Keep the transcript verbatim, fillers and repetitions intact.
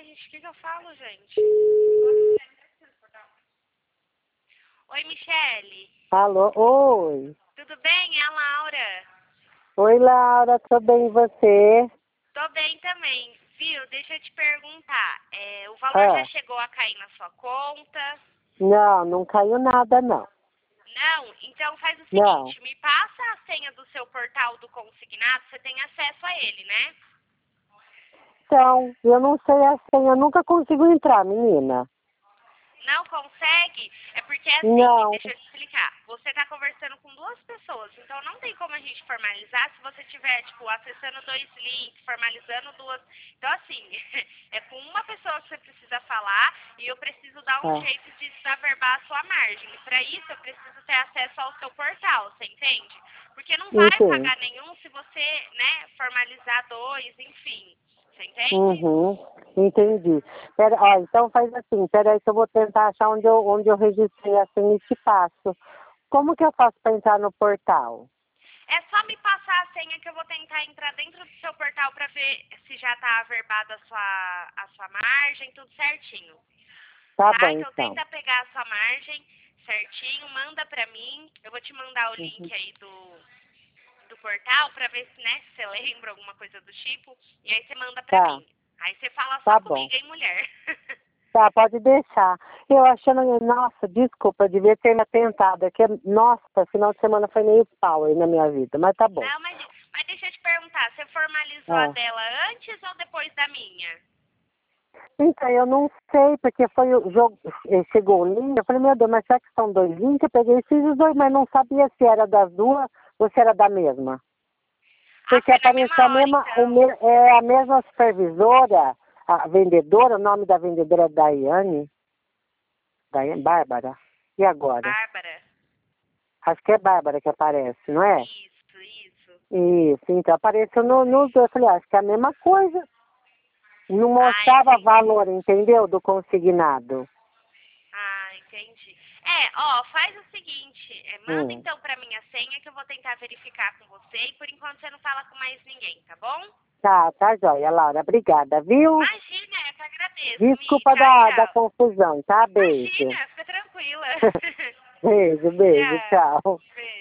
gente, o que, que eu falo, gente? Oi, Michele. Alô, oi. Tudo bem? É a Laura. Oi, Laura, tô bem, e você? Tô bem também. Viu, deixa eu te perguntar. É, o valor já Ah, chegou a cair na sua conta? não, não caiu nada, não. Não? Então faz o Não. seguinte, me passa a senha do seu portal do consignado, você tem acesso a ele, né? Então, eu não sei a senha, eu nunca consigo entrar, menina. Não consegue? É porque assim, Não. deixa eu te explicar. Você está conversando com duas pessoas, então não tem como a gente formalizar se você tiver, tipo, acessando dois links, formalizando duas. Então, assim, é com uma pessoa que você precisa falar e eu preciso dar um Ah, jeito de desaverbar a sua margem. E para isso eu preciso ter acesso ao seu portal, você entende? Porque não vai entendi. pagar nenhum se você, né, formalizar dois, enfim. Você entende? Uhum, entendi. Pera, ó, então faz assim, peraí que eu vou tentar achar onde eu, onde eu registrei a senha e te passo. Como que eu faço para entrar no portal? É só me passar a senha que eu vou tentar entrar dentro do seu portal para ver se já está averbada a sua, a sua margem, tudo certinho. Tá Tá? bom, Então então. tenta pegar a sua margem certinho, manda para mim. Eu vou te mandar o Uhum. link aí do, do portal para ver se, né, se você lembra alguma coisa do tipo. E aí você manda para Tá, mim. Aí você fala só tá bom. comigo, hein, mulher? Tá, pode deixar. Eu achando, nossa, desculpa, devia ter me atentado. É que, nossa, final de semana foi meio pau aí na minha vida, mas tá bom. Não, mas, mas deixa eu te perguntar, você formalizou a Ah. dela antes ou depois da minha? Então, eu não sei, porque foi o jogo, eh, chegou o link, eu falei, meu Deus, mas será que são dois links? Eu peguei e fiz os dois, mas não sabia se era das duas ou se era da mesma. Ah, Porque foi na apareceu a mesma hora, mesma, o então. me- é a mesma supervisora, a vendedora, o nome da vendedora é Daiane, Daiane, Bárbara. E agora? Bárbara. Acho que é Bárbara que aparece, não é? Isso, isso. Isso, então apareceu no, nos dois. Eu falei, ah, acho que é a mesma coisa. Não Ah, mostrava entendi. valor, entendeu? Do consignado. Ah, entendi. É, ó, faz o seguinte, é, manda Hum. então pra mim a senha que eu vou tentar verificar com você e por enquanto você não fala com mais ninguém, tá bom? Tá, tá joia, Laura. Obrigada, viu? Imagina, eu que agradeço, Mi. Desculpa Tchau, da, da tchau. confusão, tá? Beijo. Imagina, fica tranquila. Beijo, beijo, Tchau. tchau. Beijo.